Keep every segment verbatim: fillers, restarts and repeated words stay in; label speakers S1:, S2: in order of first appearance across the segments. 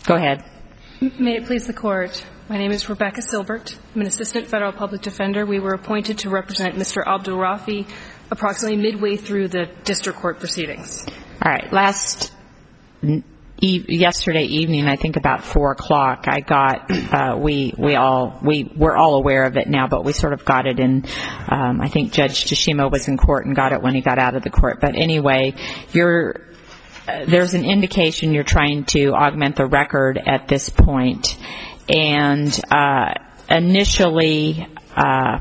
S1: Go ahead.
S2: May it please the Court. My name is Rebecca Silbert. I'm an assistant federal public defender. We were appointed to represent Mister Abdul-Rafi approximately midway through the district court proceedings.
S1: All right. Last e- yesterday evening, I think about four o'clock, I got uh, we we all we we're all aware of it now, but we sort of got it in. Um, I think Judge Tashima was in court and got it when he got out of the court. But anyway, you're. Uh, there's an indication you're trying to augment the record at this point. And uh, initially, uh,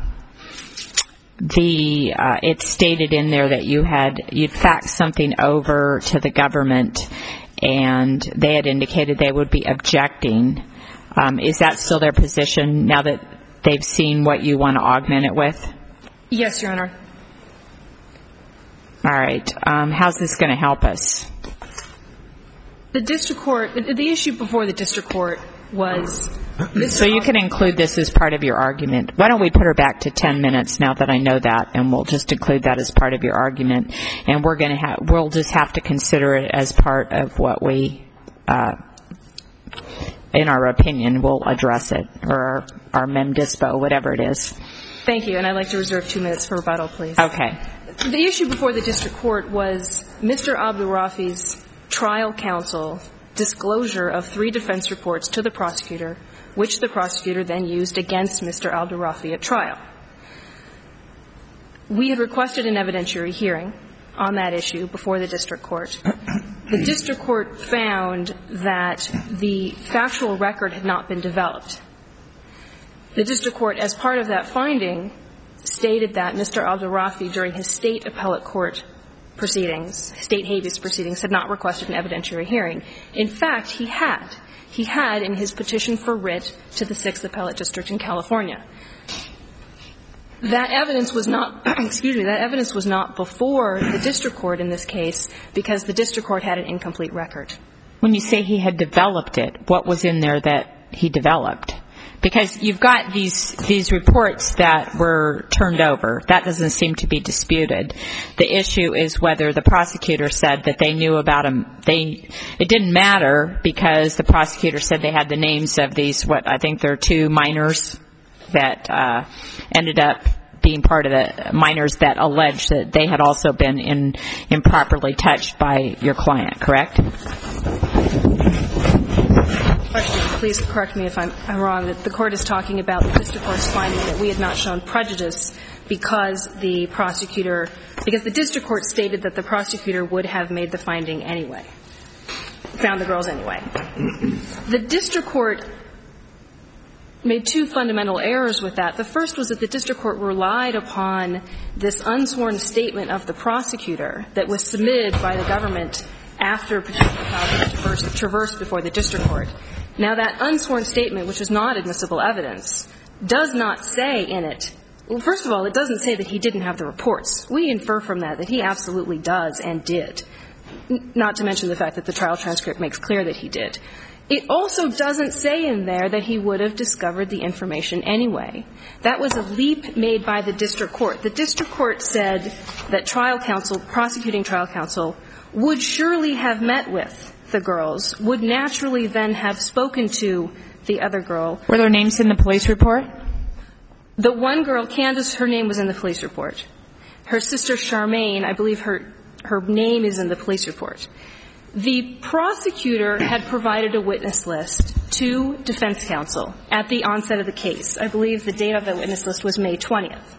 S1: the uh, it stated in there that you had you'd faxed something over to the government, and they had indicated they would be objecting. Um, is that still their position now that they've seen what you want to augment it with?
S2: Yes, Your Honor.
S1: All right. Um, how's this going to help us?
S2: The district court, the issue before the district court was...
S1: So you can include this as part of your argument. Why don't we put her back to ten minutes now that I know that, and we'll just include that as part of your argument. And we're going to have, we'll just have to consider it as part of what we, uh, in our opinion, we'll address it, or our, our mem dispo, whatever it is.
S2: Thank you, and I'd like to reserve two minutes for rebuttal, please.
S1: Okay.
S2: The issue before the district court was Mister Abdul-Rafi's trial counsel disclosure of three defense reports to the prosecutor, which the prosecutor then used against Mister Abdul-Rafi at trial. We had requested an evidentiary hearing on that issue before the district court. The district court found that the factual record had not been developed. The district court, as part of that finding, stated that Mister Abdul-Rafi, during his state appellate court proceedings, state habeas proceedings, had not requested an evidentiary hearing. In fact, he had. He had in his petition for writ to the sixth Appellate District in California. That evidence was not, excuse me, that evidence was not before the district court in this case because the district court had an incomplete record.
S1: When you say he had developed it, what was in there that he developed? Because you've got these these reports that were turned over. That doesn't seem to be disputed. The issue is whether the prosecutor said that they knew about him. They it didn't matter because the prosecutor said they had the names of these, what I think there are two minors that uh, ended up being part of the minors that alleged that they had also been in, improperly touched by your client, correct?
S2: Please correct me if I'm, I'm wrong. The court is talking about the district court's finding that we had not shown prejudice because the prosecutor, because the district court stated that the prosecutor would have made the finding anyway, found the girls anyway. The district court made two fundamental errors with that. The first was that the district court relied upon this unsworn statement of the prosecutor that was submitted by the government after petition was traversed before the district court. Now, that unsworn statement, which is not admissible evidence, does not say in it, well, first of all, it doesn't say that he didn't have the reports. We infer from that that he absolutely does and did, not to mention the fact that the trial transcript makes clear that he did. It also doesn't say in there that he would have discovered the information anyway. That was a leap made by the district court. The district court said that trial counsel, prosecuting trial counsel, would surely have met with the girls, would naturally then have spoken to the other girl.
S1: Were their names in the police report?
S2: The one girl, Candace, her name was in the police report. Her sister, Charmaine, I believe her her name is in the police report. The prosecutor had provided a witness list to defense counsel at the onset of the case. I believe the date of the witness list was May twentieth.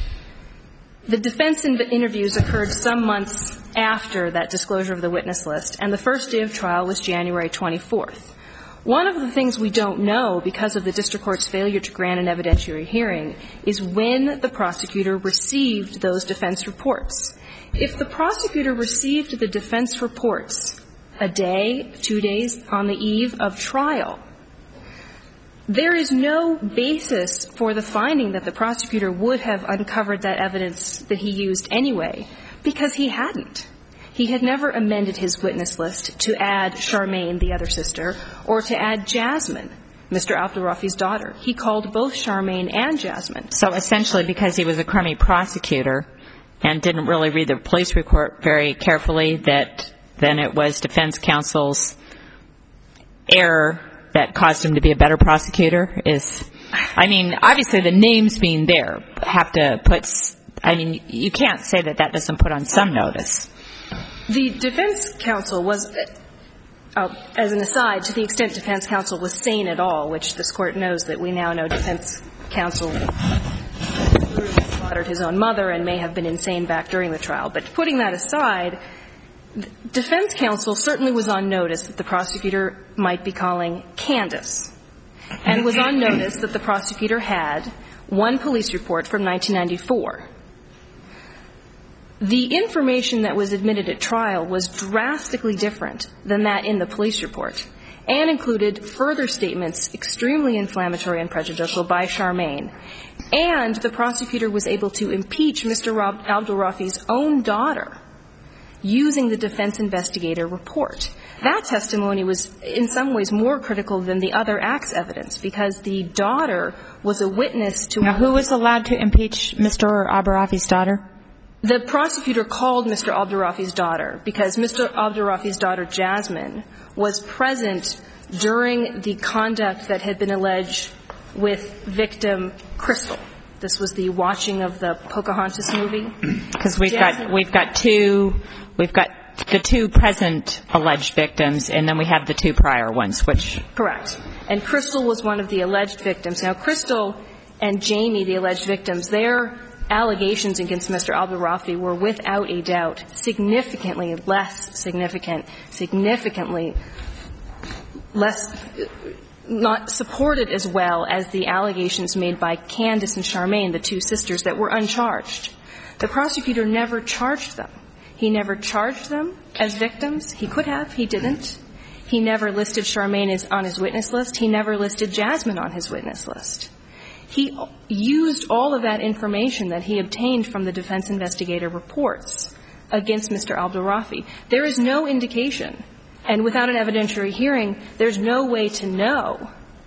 S2: The defense interviews occurred some months after that disclosure of the witness list, and the first day of trial was January twenty-fourth. One of the things we don't know because of the district court's failure to grant an evidentiary hearing is when the prosecutor received those defense reports. If the prosecutor received the defense reports a day, two days on the eve of trial, there is no basis for the finding that the prosecutor would have uncovered that evidence that he used anyway, because he hadn't. He had never amended his witness list to add Charmaine, the other sister, or to add Jasmine, Mister Abdul-Rafi's daughter. He called both Charmaine and Jasmine.
S1: So essentially because he was a crummy prosecutor and didn't really read the police report very carefully, that then it was defense counsel's error that caused him to be a better prosecutor? Is, I mean, obviously the names being there have to put, I mean, you can't say that that doesn't put on some notice.
S2: The defense counsel was, uh, as an aside, to the extent defense counsel was sane at all, which this Court knows that we now know defense counsel slaughtered his own mother and may have been insane back during the trial. But putting that aside, defense counsel certainly was on notice that the prosecutor might be calling Candace, and was on notice that the prosecutor had one police report from nineteen ninety-four. The information that was admitted at trial was drastically different than that in the police report, and included further statements extremely inflammatory and prejudicial by Charmaine. And the prosecutor was able to impeach Mister Abdulrafi's own daughter using the defense investigator report. That testimony was in some ways more critical than the other act's evidence, because the daughter was a witness to...
S1: Now, who was allowed to impeach Mister Abdulrafi's daughter?
S2: The prosecutor called Mister Abdulrafi's daughter because Mister Abdulrafi's daughter, Jasmine, was present during the conduct that had been alleged with victim Crystal. This was the watching of the Pocahontas movie. Because
S1: we've Jasmine, got we've got two we've got the two present alleged victims, and then we have the two prior ones, which...
S2: Correct. And Crystal was one of the alleged victims. Now, Crystal and Jamie, the alleged victims, their allegations against Mister Abdulrafi were without a doubt significantly less significant, significantly less, not supported as well as the allegations made by Candace and Charmaine, the two sisters that were uncharged. The prosecutor never charged them. He never charged them as victims. He could have. He didn't. He never listed Charmaine as on his witness list. He never listed Jasmine on his witness list. He used all of that information that he obtained from the defense investigator reports against Mister Abdulrafi. There is no indication, and without an evidentiary hearing, there's no way to know.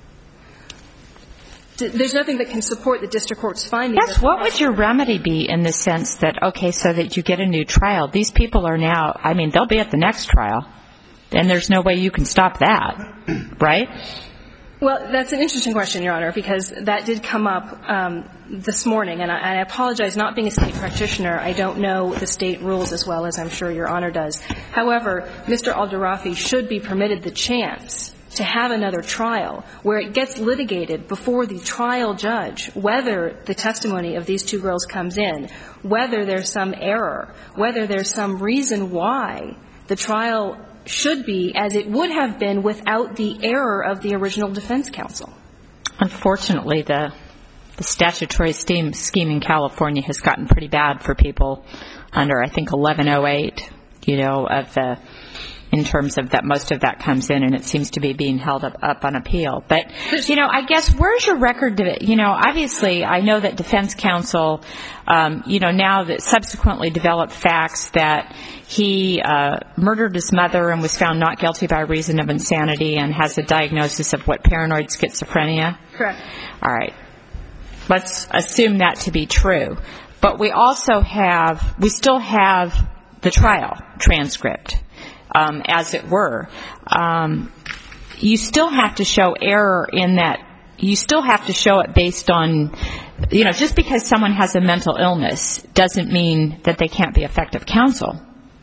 S2: There's nothing that can support the district court's findings.
S1: Yes, what would your remedy be in the sense that, okay, so that you get a new trial? These people are now, I mean, they'll be at the next trial, and there's no way you can stop that, right?
S2: Well, that's an interesting question, Your Honor, because that did come up um, this morning, and I, and I apologize, not being a state practitioner, I don't know the state rules as well as I'm sure Your Honor does. However, Mister Abdulrafi should be permitted the chance to have another trial where it gets litigated before the trial judge whether the testimony of these two girls comes in, whether there's some error, whether there's some reason why the trial should be as it would have been without the error of the original defense counsel.
S1: Unfortunately, the, the statutory scheme, scheme in California has gotten pretty bad for people under, I think, eleven oh eight, you know, of the, in terms of that most of that comes in, and it seems to be being held up, up on appeal. But, you know, I guess where's your record? You know, obviously, I know that defense counsel, um, you know, now that subsequently developed facts that he uh, murdered his mother and was found not guilty by reason of insanity and has a diagnosis of what, paranoid schizophrenia?
S2: Correct.
S1: All right. Let's assume that to be true. But we also have, we still have the trial transcript. Um, as it were, um, you still have to show error in that. You still have to show it based on, you know, just because someone has a mental illness doesn't mean that they can't be effective counsel.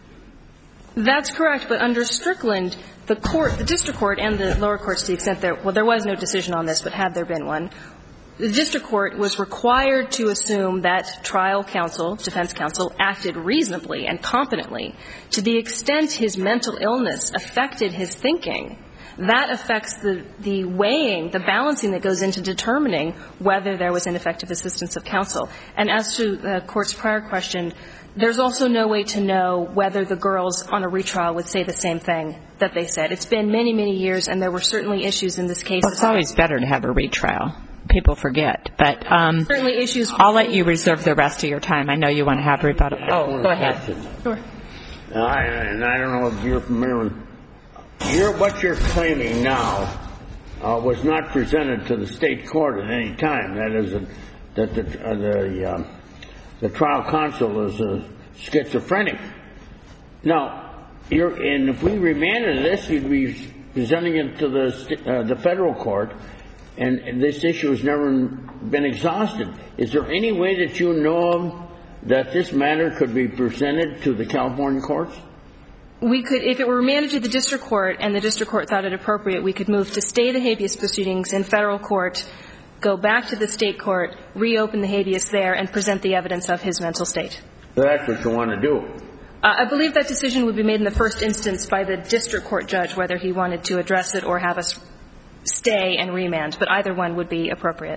S2: That's correct, but under Strickland, the court, the district court and the lower courts, to the extent there, well, there was no decision on this, but had there been one, the district court was required to assume that trial counsel, defense counsel, acted reasonably and competently. To the extent his mental illness affected his thinking, that affects the, the weighing, the balancing that goes into determining whether there was ineffective assistance of counsel. And as to the court's prior question, there's also no way to know whether the girls on a retrial would say the same thing that they said. It's been many, many years, and there were certainly issues in this case.
S1: Well, it's always better to have a retrial. People forget, but um,
S2: certainly issues.
S1: I'll let you reserve the rest of your time. I know you want to have rebuttal. Oh, go ahead.
S2: Sure.
S3: Now, I, and I don't know if you're familiar with you're, what you're claiming now uh, was not presented to the state court at any time. That is, a, that the uh, the, uh, the trial counsel is a schizophrenic. Now, you're, and if we remanded this, you'd be presenting it to the uh, the federal court, and, and this issue has never been exhausted. Is there any way that you know of that this matter could be presented to the California courts?
S2: We could, if it were remanded to the district court and the district court thought it appropriate, we could move to stay the habeas proceedings in federal court, go back to the state court, reopen the habeas there, and present the evidence of his mental state.
S3: That's what you want to do.
S2: Uh, I believe that decision would be made in the first instance by the district court judge, whether he wanted to address it or have us stay and remand, but either one would be appropriate.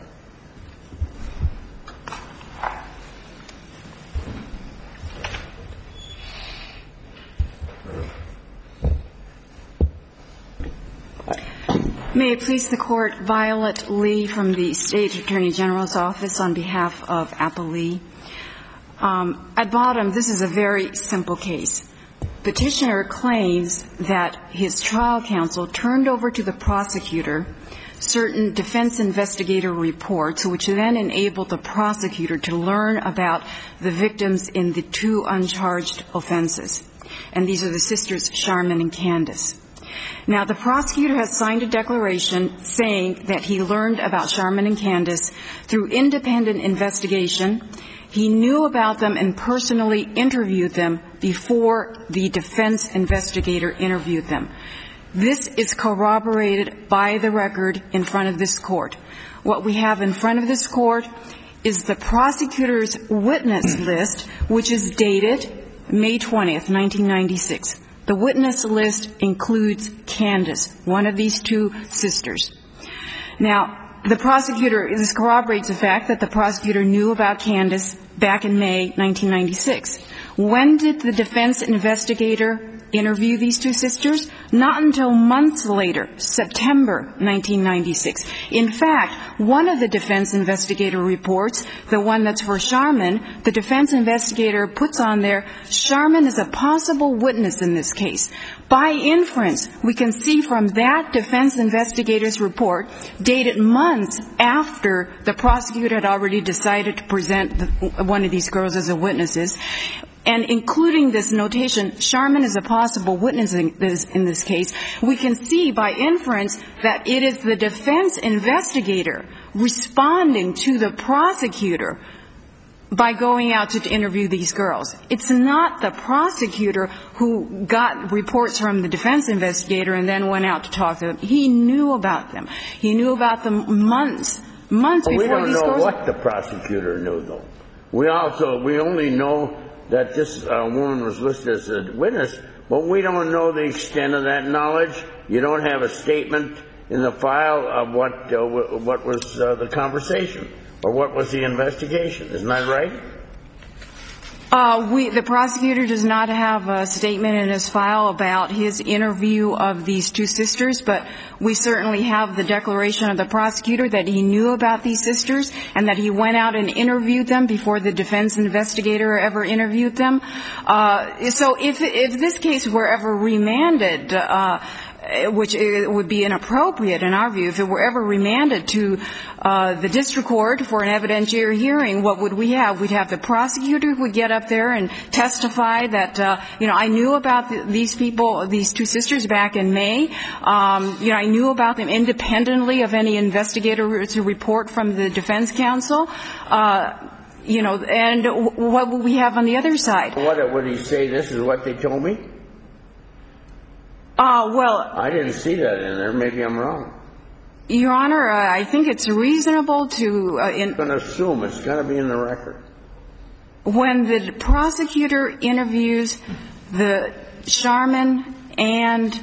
S4: May it please the Court, Violet Lee from the State Attorney General's Office on behalf of Applee. Um, at bottom, this is a very simple case. Petitioner claims that his trial counsel turned over to the prosecutor certain defense investigator reports, which then enabled the prosecutor to learn about the victims in the two uncharged offenses. And these are the sisters Charmin and Candace. Now, the prosecutor has signed a declaration saying that he learned about Charmin and Candace through independent investigation. He knew about them and personally interviewed them before the defense investigator interviewed them. This is corroborated by the record in front of this court. What we have in front of this court is the prosecutor's witness list, which is dated May twentieth, nineteen ninety-six. The witness list includes Candace, one of these two sisters. Now, the prosecutor, this corroborates the fact that the prosecutor knew about Candace back in May nineteen ninety-six. When did the defense investigator interview these two sisters? Not until months later, September nineteen ninety-six. In fact, one of the defense investigator reports, the one that's for Charmin, the defense investigator puts on there, Charmin is a possible witness in this case. By inference, we can see from that defense investigator's report, dated months after the prosecutor had already decided to present the, one of these girls as a witness, and including this notation, Charmin is a possible witness in this, in this case, we can see by inference that it is the defense investigator responding to the prosecutor by going out to interview these girls. It's not the prosecutor who got reports from the defense investigator and then went out to talk to them. He knew about them. He knew about them months, months
S3: well,
S4: before these girls.
S3: We don't know what the prosecutor knew, though. We also, we only know that this uh, woman was listed as a witness, but we don't know the extent of that knowledge. You don't have a statement in the file of what uh, w- what was uh, the conversation or what was the investigation. Isn't that right?
S4: Uh, we, the prosecutor does not have a statement in his file about his interview of these two sisters, but we certainly have the declaration of the prosecutor that he knew about these sisters and that he went out and interviewed them before the defense investigator ever interviewed them. Uh, so if, if this case were ever remanded, uh, which would be inappropriate in our view, if it were ever remanded to uh, the district court for an evidentiary hearing, what would we have? We'd have the prosecutor who would get up there and testify that, uh, you know, I knew about the, these people, these two sisters back in May. Um, you know, I knew about them independently of any investigator's report from the defense counsel. Uh, you know, and what would we have on the other side?
S3: What would he say? This is what they told me?
S4: Uh, well,
S3: I didn't see that in there. Maybe I'm wrong.
S4: Your Honor, uh, I think it's reasonable to... Uh, in,
S3: I'm going to assume it's got to be in the record.
S4: When the prosecutor interviews the Charmin and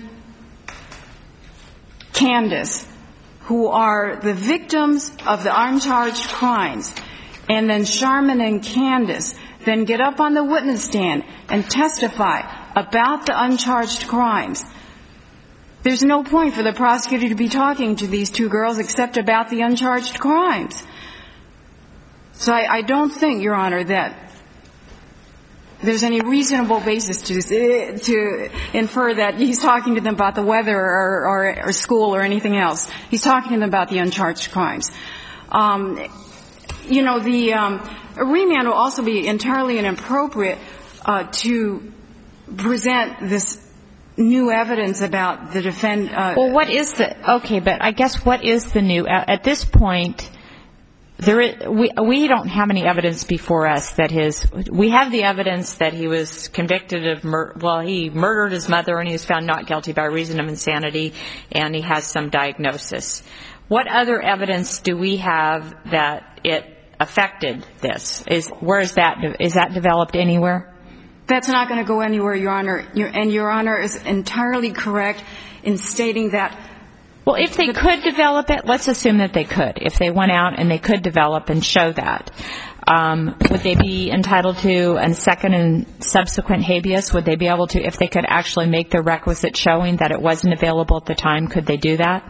S4: Candace, who are the victims of the uncharged crimes, and then Charmin and Candace then get up on the witness stand and testify about the uncharged crimes, there's no point for the prosecutor to be talking to these two girls except about the uncharged crimes. So I, I don't think, Your Honor, that there's any reasonable basis to to infer that he's talking to them about the weather or, or, or school or anything else. He's talking to them about the uncharged crimes. Um, you know, the um, remand will also be entirely inappropriate uh, to present this new evidence about the defend. Uh,
S1: well, what is the okay? But I guess what is the new at this point? There is, we we don't have any evidence before us that his we have the evidence that he was convicted of mur- well he murdered his mother and he was found not guilty by reason of insanity, and he has some diagnosis. What other evidence do we have that it affected this? Is where is that is that developed anywhere?
S4: That's not going to go anywhere, Your Honor. Your, and Your Honor is entirely correct in stating that.
S1: Well, if they could develop it, let's assume that they could. If they went out and they could develop and show that, um, would they be entitled to a second and subsequent habeas? Would they be able to, if they could actually make the requisite showing that it wasn't available at the time, could they do that?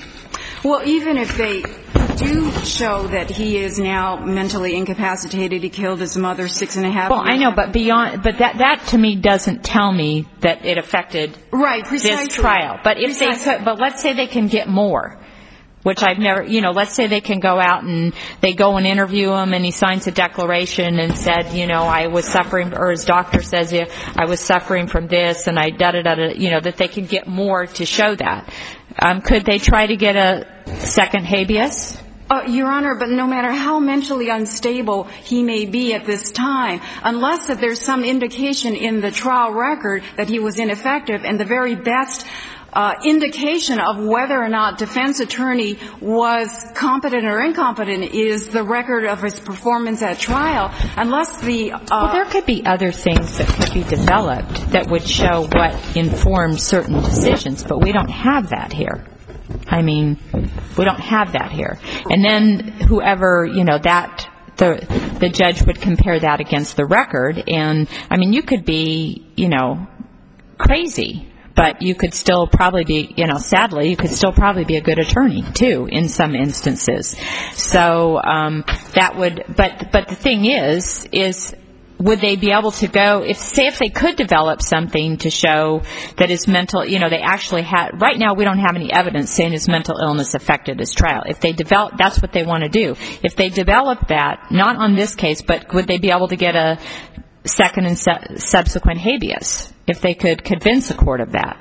S4: Well, even if they do show that he is now mentally incapacitated, he killed his mother six and a half
S1: well,
S4: years
S1: I know, but beyond, but that, that to me doesn't tell me that it affected
S4: right, precisely.
S1: this trial. But if
S4: precisely.
S1: they could, but let's say they can get more, which I've never, you know, let's say they can go out and they go and interview him and he signs a declaration and said, you know, I was suffering, or his doctor says, yeah, I was suffering from this and I da da da da, you know, that they can get more to show that. Um, could they try to get a second habeas?
S4: Uh, Your Honor, but no matter how mentally unstable he may be at this time, unless that there's some indication in the trial record that he was ineffective, and the very best uh, indication of whether or not defense attorney was competent or incompetent is the record of his performance at trial, unless the... Uh,
S1: well, there could be other things that could be developed that would show what informs certain decisions, but we don't have that here. I mean, we don't have that here. And then whoever, you know, that the the judge would compare that against the record. And, I mean, you could be, you know, crazy, but you could still probably be, you know, sadly, you could still probably be a good attorney, too, in some instances. So um, that would, but but the thing is, is... would they be able to go, if say if they could develop something to show that his mental, you know, they actually had, right now we don't have any evidence saying his mental illness affected his trial. If they develop, that's what they want to do. If they develop that, not on this case, but would they be able to get a second and su- subsequent habeas if they could convince a court of that?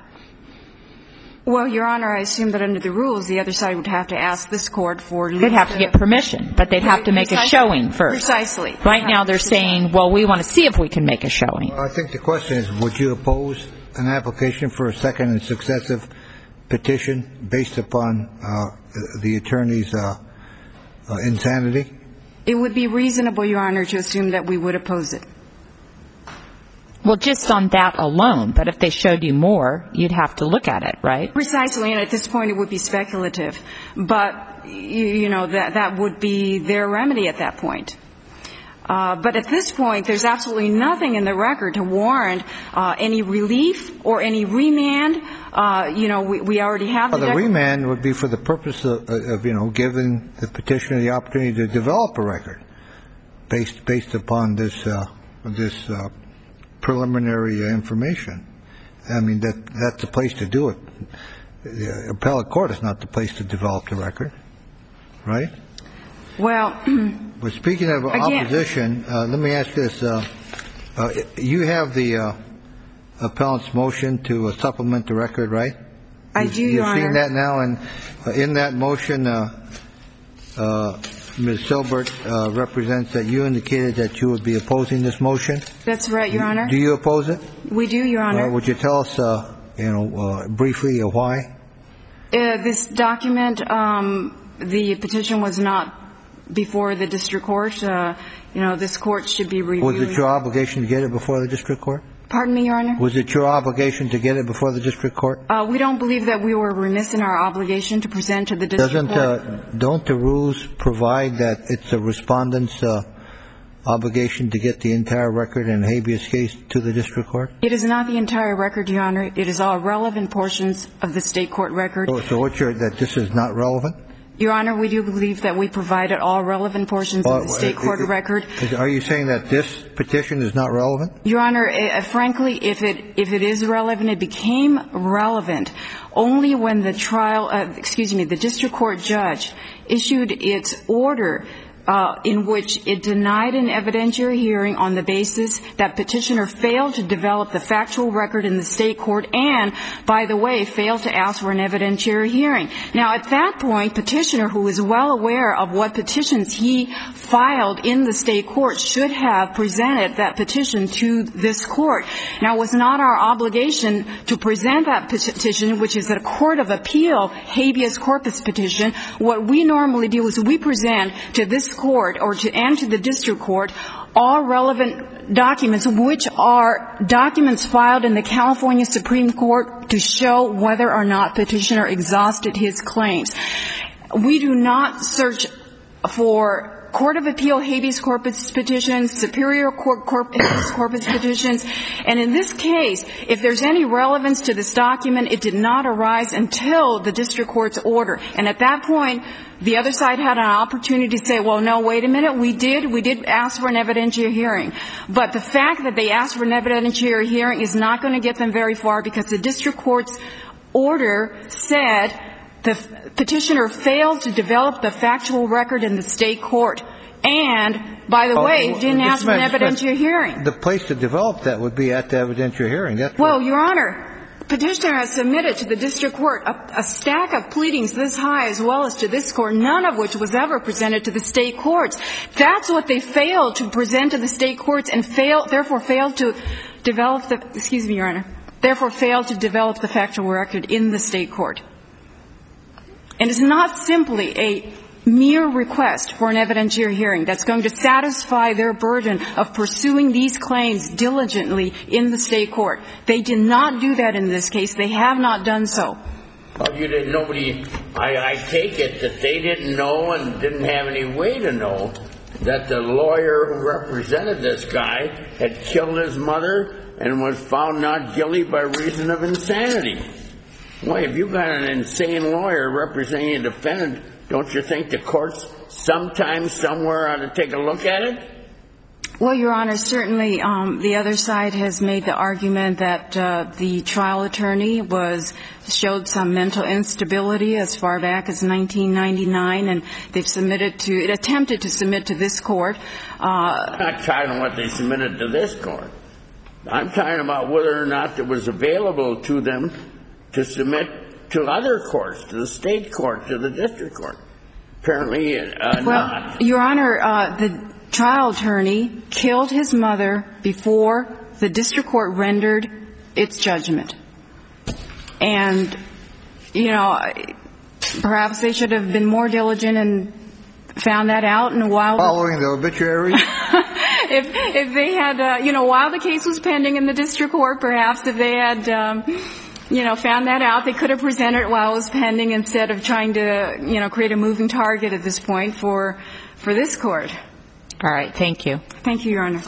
S4: Well, Your Honor, I assume that under the rules, the other side would have to ask this court for...
S1: They'd have to get permission, but they'd have to make a showing first.
S4: Precisely.
S1: Right now they're saying, well, we want to see if we can make a showing.
S5: Well, I think the question is, would you oppose an application for a second and successive petition based upon uh, the attorney's uh, uh, insanity?
S4: It would be reasonable, Your Honor, to assume that we would oppose it.
S1: Well, just on that alone, but if they showed you more, you'd have to look at it, right?
S4: Precisely, and at this point it would be speculative. But, you, you know, that, that would be their remedy at that point. Uh, but at this point, there's absolutely nothing in the record to warrant uh, any relief or any remand. Uh, you know, we, we already have the...
S5: Well, the remand would be for the purpose of, of, you know, giving the petitioner the opportunity to develop a record based based upon this uh, this uh, preliminary information. I mean, that that's the place to do it. The appellate court is not the place to develop the record, right?
S4: Well,
S5: but speaking of
S4: again,
S5: opposition, uh, let me ask this: uh, uh, you have the uh, appellant's motion to uh, supplement the record, right?
S4: I
S5: you've,
S4: do,
S5: you've
S4: Your Honor.
S5: You've seen that now, and uh, in that motion, uh, uh, Miz Silbert uh, represents that you indicated that you would be opposing this motion.
S4: That's right, Your Honor.
S5: Do you oppose it?
S4: We do, Your Honor.
S5: Uh, would you tell us, uh, you know, uh, briefly uh, why?
S4: Uh, this document, um, the petition was not before the district court. Uh, you know, this court should be reviewing.
S5: Was it your obligation to get it before the district court?
S4: Pardon me, Your Honor?
S5: Was it your obligation to get it before the district court?
S4: Uh, we don't believe that we were remiss in our obligation to present to the district
S5: Doesn't,
S4: court.
S5: uh, don't the rules provide that it's a respondent's uh, obligation to get the entire record in a habeas case to the district court?
S4: It is not the entire record, Your Honor. It is all relevant portions of the state court record.
S5: So, so what's your, that this is not relevant?
S4: Your Honor, we do believe that we provided all relevant portions
S5: well,
S4: of the state court
S5: it,
S4: record.
S5: Is, are you saying that this petition is not relevant?
S4: Your Honor, uh, frankly, if it if it is relevant, it became relevant only when the trial, uh, excuse me, the district court judge issued its order uh, in which it denied an evidentiary hearing on the basis that petitioner failed to develop the factual record in the state court and, by the way, failed to ask for an evidentiary hearing. Now, at that point, petitioner, who is well aware of what petitions he filed in the state court, should have presented that petition to this court. Now, it was not our obligation to present that petition, which is a court of appeal habeas corpus petition. What we normally do is we present to this court or to and to the district court all relevant documents, which are documents filed in the California Supreme Court to show whether or not petitioner exhausted his claims. We do not search for Court of Appeal habeas corpus petitions, Superior Court habeas corpus petitions. And in this case, if there's any relevance to this document, it did not arise until the district court's order. And at that point, the other side had an opportunity to say, well, no, wait a minute, we did, we did ask for an evidentiary hearing. But the fact that they asked for an evidentiary hearing is not going to get them very far, because the district court's order said the petitioner failed to develop the factual record in the state court. And, by the way,
S5: well,
S4: didn't ask for an evidentiary hearing.
S5: The place to develop that would be at the evidentiary hearing. That's
S4: well, Your Honor, petitioner has submitted to the district court a, a stack of pleadings this high, as well as to this court, none of which was ever presented to the state courts. That's what they failed to present to the state courts, and failed, therefore failed to develop the, excuse me, Your Honor, therefore failed to develop the factual record in the state court. And it's not simply a mere request for an evidentiary hearing that's going to satisfy their burden of pursuing these claims diligently in the state court. They did not do that in this case. They have not done so.
S3: Well, you didn't, nobody, I, I take it that they didn't know and didn't have any way to know that the lawyer who represented this guy had killed his mother and was found not guilty by reason of insanity. Well, if you've got an insane lawyer representing a defendant, don't you think the courts sometime, somewhere ought to take a look at it?
S4: Well, Your Honor, certainly um, the other side has made the argument that uh, the trial attorney was showed some mental instability as far back as nineteen ninety-nine, and they've submitted to, it attempted to submit to this court. Uh,
S3: I'm not talking about what they submitted to this court. I'm talking about whether or not it was available to them to submit to other courts, to the state court, to the district court. Apparently uh,
S4: well,
S3: not.
S4: Your Honor, uh, the trial attorney killed his mother before the district court rendered its judgment. And, you know, perhaps they should have been more diligent and found that out. And while
S5: following the obituary,
S4: if if they had, uh, you know, while the case was pending in the district court, perhaps if they had, um, you know, found that out, they could have presented it while it was pending instead of trying to, you know, create a moving target at this point for for this court.
S1: All right. Thank you.
S4: Thank you, Your Honor.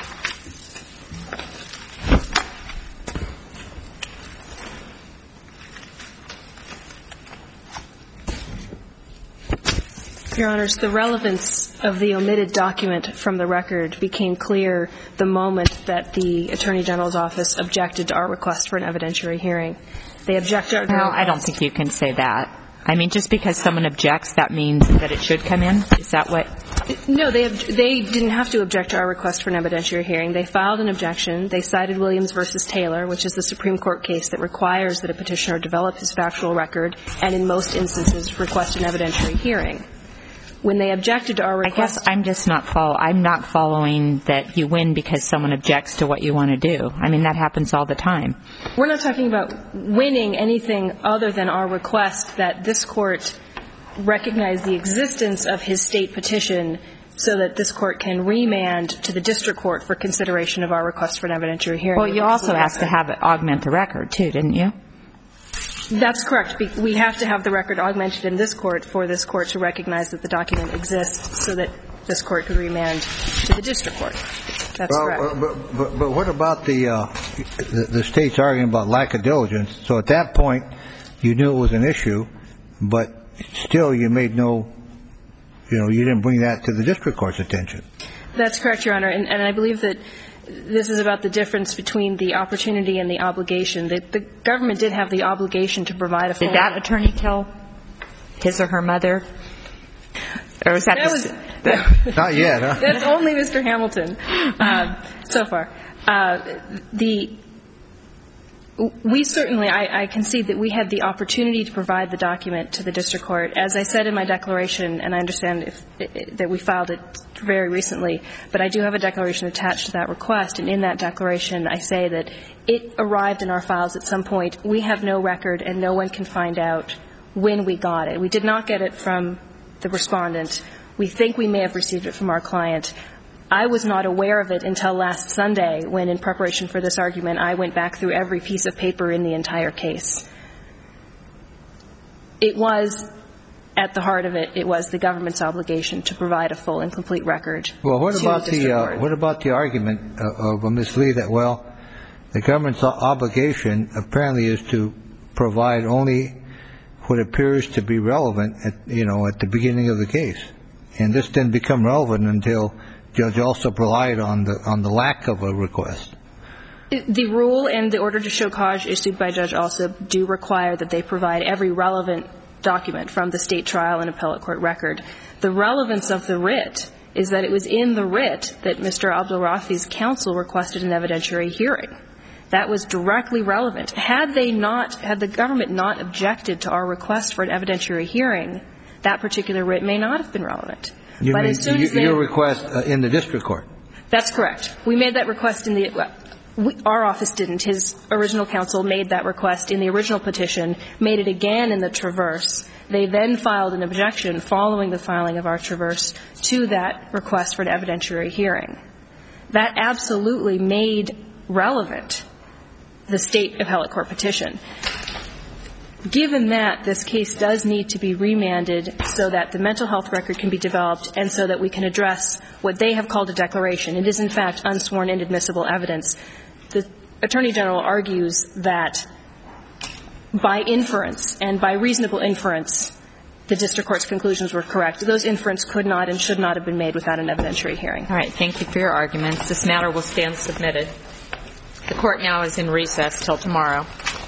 S2: Your Honors, the relevance of the omitted document from the record became clear the moment that the Attorney General's office objected to our request for an evidentiary hearing. They objected.
S1: Well, I don't think you can say that. I mean, just because someone objects, that means that it should come in? Is that what?
S2: No, they they didn't have to object to our request for an evidentiary hearing. They filed an objection. They cited Williams v. Taylor, which is the Supreme Court case that requires that a petitioner develop his factual record and, in most instances, request an evidentiary hearing. When they objected to our request,
S1: I guess I'm just not follow. I'm not following that you win because someone objects to what you want to do. I mean, that happens all the time.
S2: We're not talking about winning anything other than our request that this court recognize the existence of his state petition so that this court can remand to the district court for consideration of our request for an evidentiary hearing.
S1: Well, you also asked to have it augment the record, too, didn't you?
S2: That's correct. We have to have the record augmented in this court for this court to recognize that the document exists so that this court could remand to the district court. That's
S5: well,
S2: correct.
S5: But, but, but what about the, uh, the the state's arguing about lack of diligence? So at that point, you knew it was an issue, but still you made no, you know, you didn't bring that to the district court's attention.
S2: That's correct, Your Honor. And, and I believe that this is about the difference between the opportunity and the obligation. The, the government did have the obligation to provide a full...
S1: Did that attorney kill his or her mother? Or was that,
S2: that
S1: just...
S2: was
S5: Not yet, huh?
S2: That's only Mister Hamilton uh, so far. Uh, the we certainly, I, I concede that we had the opportunity to provide the document to the district court. As I said in my declaration, and I understand if, it, that we filed it very recently, but I do have a declaration attached to that request, and in that declaration I say that it arrived in our files at some point. We have no record, and no one can find out when we got it. We did not get it from the respondent. We think we may have received it from our client. I was not aware of it until last Sunday when, in preparation for this argument, I went back through every piece of paper in the entire case. It was, at the heart of it, it was the government's obligation to provide a full and complete record.
S5: Well, what about
S2: the,
S5: the uh, what about the argument uh, of uh, Miz Lee that, well, the government's obligation apparently is to provide only what appears to be relevant at, you know, at the beginning of the case, and this didn't become relevant until Judge Alsop relied on the on the lack of a request.
S2: The rule and the order to show cause issued by Judge Alsop do require that they provide every relevant document from the state trial and appellate court record. The relevance of the writ is that it was in the writ that Mister Abdul-Rafi's counsel requested an evidentiary hearing. That was directly relevant. Had they not, had the government not objected to our request for an evidentiary hearing, that particular writ may not have been relevant.
S5: You
S2: but
S5: mean
S2: as soon as they,
S5: your request uh, in the district court?
S2: That's correct. We made that request in the well, we, our office didn't. His original counsel made that request in the original petition, made it again in the traverse. They then filed an objection following the filing of our traverse to that request for an evidentiary hearing. That absolutely made relevant the state appellate court petition. Given that, this case does need to be remanded so that the mental health record can be developed and so that we can address what they have called a declaration. It is, in fact, unsworn inadmissible evidence. The Attorney General argues that by inference and by reasonable inference, the district court's conclusions were correct. Those inferences could not and should not have been made without an evidentiary hearing.
S1: All right. Thank you for your arguments. This matter will stand submitted. The court now is in recess till tomorrow.